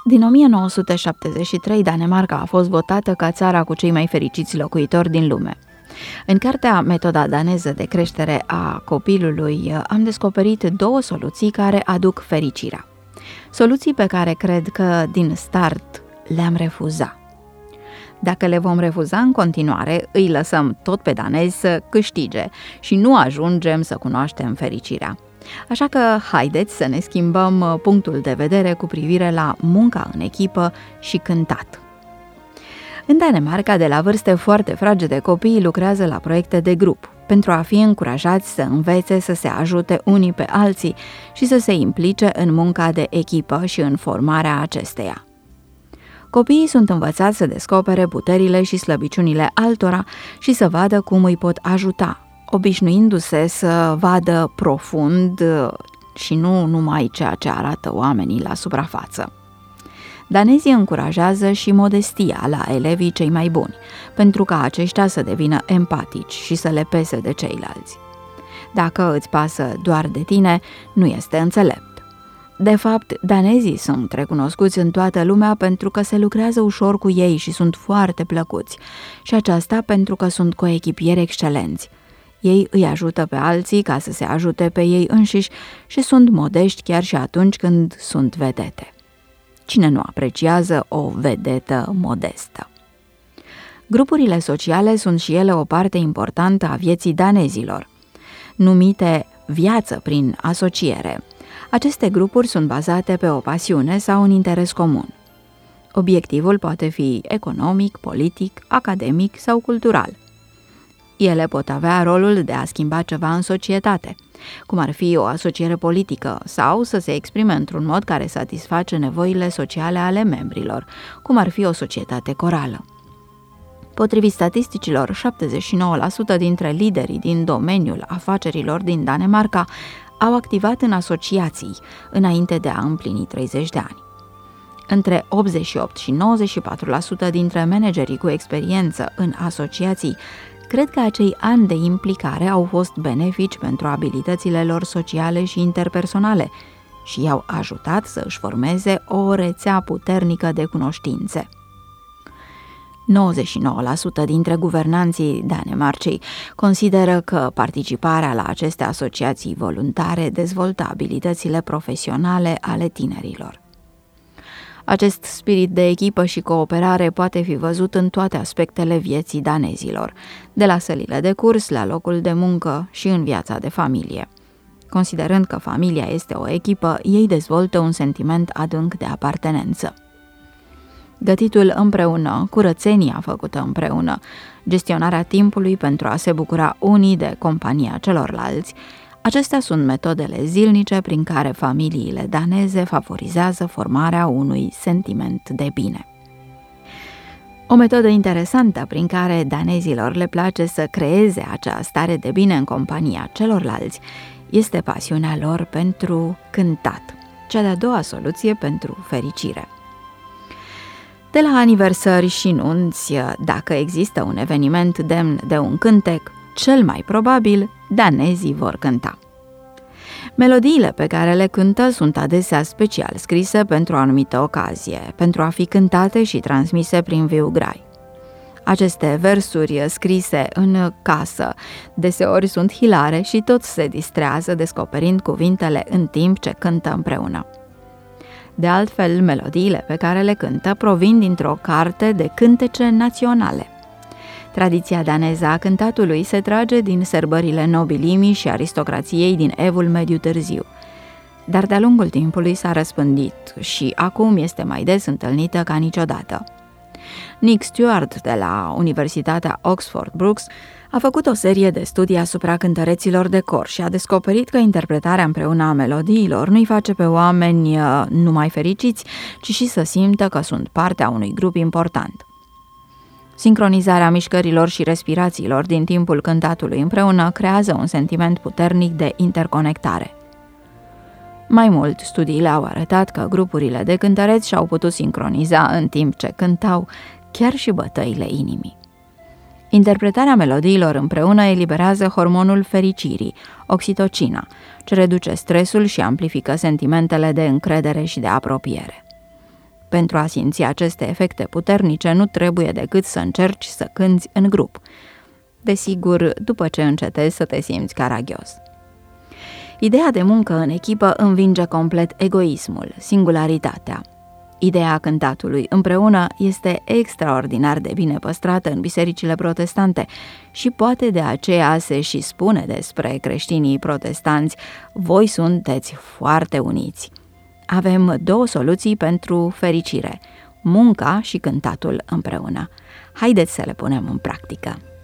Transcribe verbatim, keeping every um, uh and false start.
Din o mie nouă sute șaptezeci și trei, Danemarca a fost votată ca țara cu cei mai fericiți locuitori din lume. În cartea Metoda daneză de creștere a copilului am descoperit două soluții care aduc fericirea. Soluții pe care cred că din start le-am refuzat. Dacă le vom refuza în continuare, îi lăsăm tot pe danezi să câștige și nu ajungem să cunoaștem fericirea. Așa că haideți să ne schimbăm punctul de vedere cu privire la munca în echipă și cântat. În Danemarca, de la vârste foarte fragede, copiii lucrează la proiecte de grup, pentru a fi încurajați să învețe să se ajute unii pe alții și să se implice în munca de echipă și în formarea acesteia. Copiii sunt învățați să descopere puterile și slăbiciunile altora și să vadă cum îi pot ajuta, obișnuindu-se să vadă profund și nu numai ceea ce arată oamenii la suprafață. Danezii încurajează și modestia la elevii cei mai buni, pentru ca aceștia să devină empatici și să le pese de ceilalți. Dacă îți pasă doar de tine, nu este înțelept. De fapt, danezii sunt recunoscuți în toată lumea pentru că se lucrează ușor cu ei și sunt foarte plăcuți, și aceasta pentru că sunt coechipieri excelenți. Ei îi ajută pe alții ca să se ajute pe ei înșiși și sunt modești chiar și atunci când sunt vedete. Cine nu apreciază o vedetă modestă? Grupurile sociale sunt și ele o parte importantă a vieții danezilor, numite viață prin asociere. Aceste grupuri sunt bazate pe o pasiune sau un interes comun. Obiectivul poate fi economic, politic, academic sau cultural. Ele pot avea rolul de a schimba ceva în societate, cum ar fi o asociere politică, sau să se exprime într-un mod care satisface nevoile sociale ale membrilor, cum ar fi o societate corală. Potrivit statisticilor, șaptezeci și nouă la sută dintre liderii din domeniul afacerilor din Danemarca au activat în asociații înainte de a împlini treizeci de ani. Între optzeci și opt și nouăzeci și patru la sută dintre managerii cu experiență în asociații cred că acei ani de implicare au fost benefici pentru abilitățile lor sociale și interpersonale și i-au ajutat să își formeze o rețea puternică de cunoștințe. nouăzeci și nouă la sută dintre guvernanții Danemarcei consideră că participarea la aceste asociații voluntare dezvoltă abilitățile profesionale ale tinerilor. Acest spirit de echipă și cooperare poate fi văzut în toate aspectele vieții danezilor, de la sălile de curs la locul de muncă și în viața de familie. Considerând că familia este o echipă, ei dezvoltă un sentiment adânc de apartenență. Gătitul împreună, curățenia făcută împreună, gestionarea timpului pentru a se bucura unii de compania celorlalți, acestea sunt metodele zilnice prin care familiile daneze favorizează formarea unui sentiment de bine. O metodă interesantă prin care danezilor le place să creeze acea stare de bine în compania celorlalți este pasiunea lor pentru cântat, cea de-a doua soluție pentru fericire. De la aniversări și nunți, dacă există un eveniment demn de un cântec, cel mai probabil danezii vor cânta. Melodiile pe care le cântă sunt adesea special scrise pentru o anumită ocazie, pentru a fi cântate și transmise prin viu grai. Aceste versuri scrise în casă deseori sunt hilare și toți se distrează descoperind cuvintele în timp ce cântă împreună. De altfel, melodiile pe care le cântă provin dintr-o carte de cântece naționale. Tradiția daneză a cântatului se trage din sărbările nobilimii și aristocrației din Evul Mediu Târziu, dar de-a lungul timpului s-a răspândit și acum este mai des întâlnită ca niciodată. Nick Stewart de la Universitatea Oxford Brookes a făcut o serie de studii asupra cântăreților de cor și a descoperit că interpretarea împreună a melodiilor nu-i face pe oameni numai fericiți, ci și să simtă că sunt parte a unui grup important. Sincronizarea mișcărilor și respirațiilor din timpul cântatului împreună creează un sentiment puternic de interconectare. Mai mult, studiile au arătat că grupurile de cântăreți și-au putut sincroniza în timp ce cântau chiar și bătăile inimii. Interpretarea melodiilor împreună eliberează hormonul fericirii, oxitocina, ce reduce stresul și amplifică sentimentele de încredere și de apropiere. Pentru a simți aceste efecte puternice, nu trebuie decât să încerci să cânți în grup. Desigur, după ce încetezi să te simți caragios. Ideea de muncă în echipă învinge complet egoismul, singularitatea. Ideea cântatului împreună este extraordinar de bine păstrată în bisericile protestante și poate de aceea se și spune despre creștinii protestanți: voi sunteți foarte uniți. Avem două soluții pentru fericire: munca și cântatul împreună. Haideți să le punem în practică!